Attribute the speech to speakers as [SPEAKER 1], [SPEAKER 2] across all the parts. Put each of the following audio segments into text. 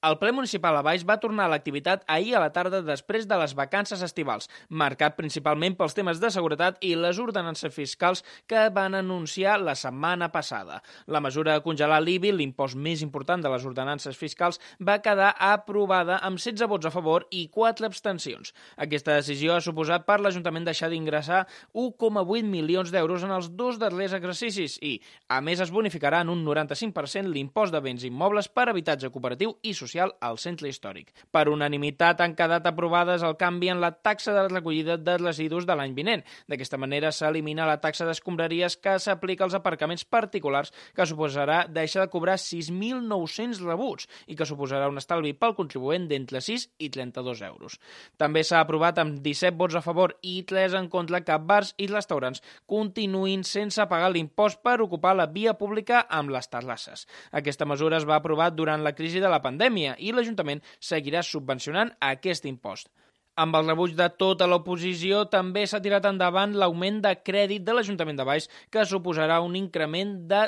[SPEAKER 1] El ple municipal a Valls va tornar a l'activitat ahir a la tarda després de les vacances estivals, marcat principalment pels temes de seguretat i les ordenances fiscals que van anunciar la setmana passada. La mesura de congelar l'IBI, l'impost més important de les ordenances fiscals, va quedar aprovada amb 16 vots a favor i 4 abstencions. Aquesta decisió ha suposat per l'Ajuntament deixar d'ingressar 1,8 milions d'euros en els 2 darrers exercicis i, a més, es bonificarà en un 95% l'impost de béns immobles per habitatge cooperatiu i social al centre històric. Per unanimitat han quedat aprovades el canvi en la taxa de recollida de residus de l'any vinent. D'aquesta manera s'elimina la taxa d'escombraries que s'aplica als aparcaments particulars, que suposarà deixar de cobrar 6.900 rebuts i que suposarà un estalvi pel contribuent d'entre 6 i 32 euros. També s'ha aprovat amb 17 vots a favor i 3 en contra que bars i restaurants continuïn sense pagar l'impost per ocupar la via pública amb les terrasses. Aquesta mesura es va aprovar durant la crisi de la pandèmia i l'Ajuntament seguirà subvencionant aquest impost. Amb el rebuig de tota l'oposició, també s'ha tirat endavant l'augment de crèdit de l'Ajuntament de Valls, que suposarà un increment de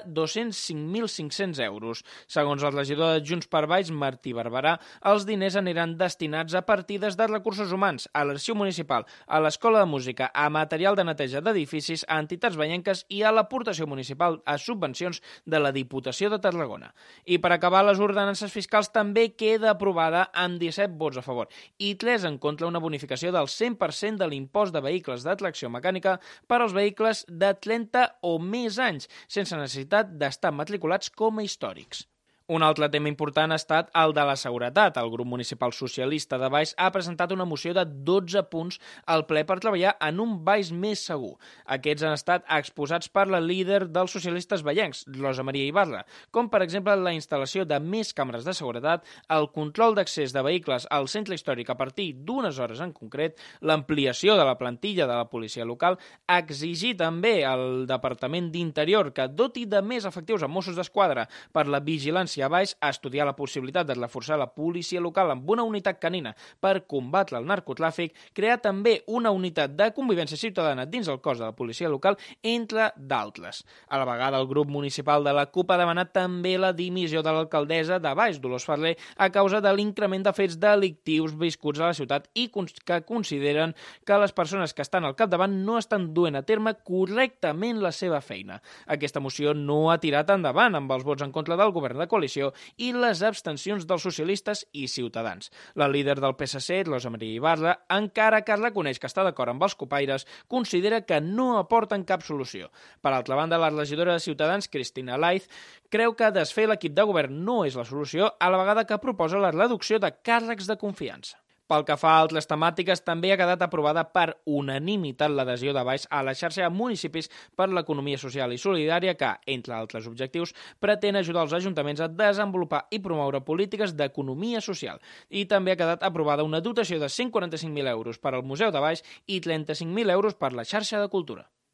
[SPEAKER 1] 205.500 euros. Segons el regidor de Junts per Valls, Martí Barberà, els diners aniran destinats a partides de recursos humans, a l'arxiu municipal, a l'escola de música, a material de neteja d'edificis, a entitats vallenques i a l'aportació municipal a subvencions de la Diputació de Tarragona. I per acabar, les ordenances fiscals també queda aprovada amb 17 vots a favor i 3 en contra, una bonificació del 100% de l'impost de vehicles de tracció mecànica per als vehicles de 30 o més anys, sense necessitat d'estar matriculats com a històrics. Un altre tema important ha estat el de la seguretat. El grup municipal socialista de Valls ha presentat una moció de 12 punts al ple per treballar en un Valls més segur. Aquests han estat exposats per la líder dels socialistes vallencs, Rosa Maria Ibarra, com per exemple la instal·lació de més càmeres de seguretat, el control d'accés de vehicles al centre històric a partir d'unes hores en concret, l'ampliació de la plantilla de la policia local, exigir també al Departament d'Interior que doti de més efectius a Mossos d'Esquadra per la vigilància a Valls, a estudiar la possibilitat de reforçar la policia local amb una unitat canina per combatre el narcotràfic, crear també una unitat de convivència ciutadana dins el cos de la policia local, entre d'altres. A la vegada, el grup municipal de la CUP ha demanat també la dimissió de l'alcaldessa de Valls, Dolors Ferrer, a causa de l'increment de fets delictius viscuts a la ciutat i que consideren que les persones que estan al capdavant no estan duent a terme correctament la seva feina. Aquesta moció no ha tirat endavant amb els vots en contra del govern de coalició i les abstencions dels socialistes i Ciutadans. La líder del PSC, Rosa Maria Ibarra, encara que reconeix que està d'acord amb els copaires, considera que no aporten cap solució. Per altra banda, la regidora de Ciutadans, Cristina Laiz, creu que desfer l'equip de govern no és la solució, a la vegada que proposa la reducció de càrrecs de confiança. Pel que fa a altres temàtiques, també ha quedat aprovada per unanimitat l'adhesió de Valls a la xarxa de municipis per l'economia social i solidària que, entre altres objectius, pretén ajudar els ajuntaments a desenvolupar i promoure polítiques d'economia social. I també ha quedat aprovada una dotació de 145.000 euros per al Museu de Valls i 35.000 euros per la xarxa de cultura.